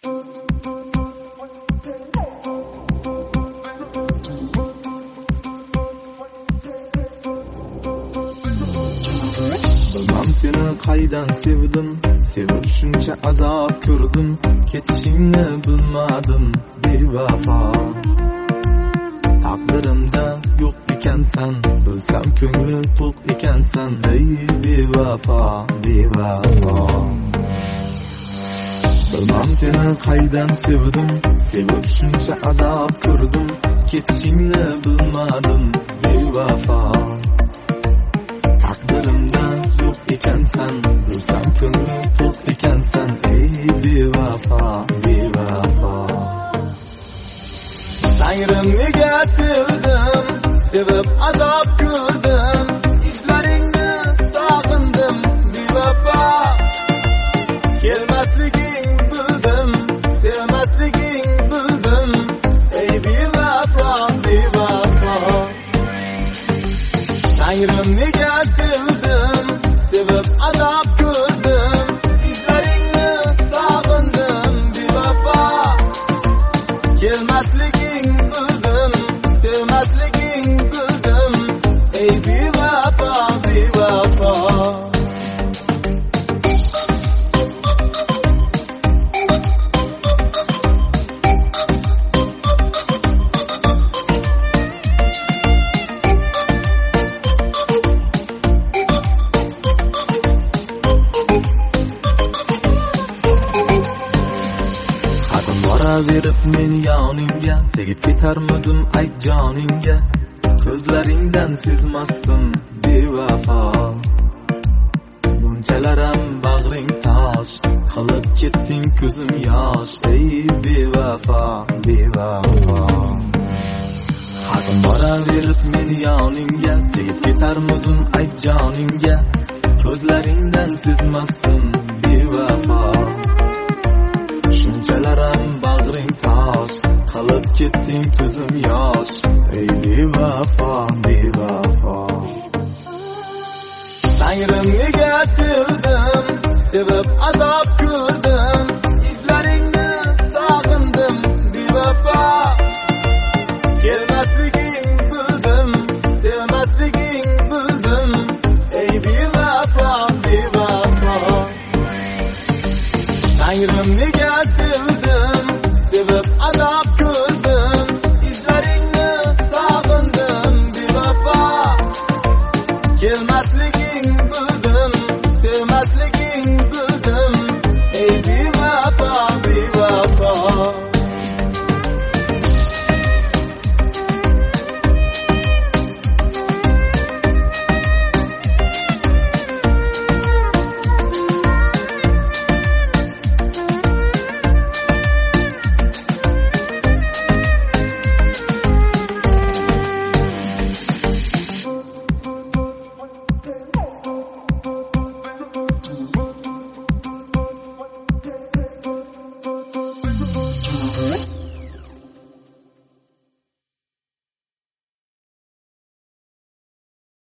Bilmem seni qaydan sevdim, sevib shuncha azob ko'rdim, ketishingni bilmadim bevafo. Taqdirimda yo'q ekansan, bilsam ko'ngli to'q ekansan, ey bevafo, bevafo. Bilmem seni qaydan sevdim, sevib shuncha azob ko'rdim, ketishingni bilmadim bevafo. Taqdirimda yo'q ekansan, bilsam ko'ngli to'q ekansan, ey bevafo, bevafo. Tangrim nega sevdim, sevib azob ko'rdim, izlaringni sog'indim bevafo. Kelmasliging bildim, sevmasliging bildim, ey bevafo, bevafo. Tangrim nega sevdim, sevib azob ko'rdim, izlaringni sog'indim bevafo. Kelmasliging bildim, sevmasliging bildim, ey bevafo, bevafo. Verib men yoningga, tegib ketarmidim ayt joningga, ko'zlaringdan sezmasdim bevafo. Bunchalaram bag'ring tosh, qilib ketding ko'zim yosh, ey bevafo, bevafo. Haqim boraverib men yoningga, tegib ketarmidim ayt joningga, ko'zlaringdan sezmasdim bevafo. Shunchalaram bag'ring tosh, qilib ketding ko'zim yosh, ey bevafo, bevafo. Tangrim nega sevdim, sevib azob ko'rdim,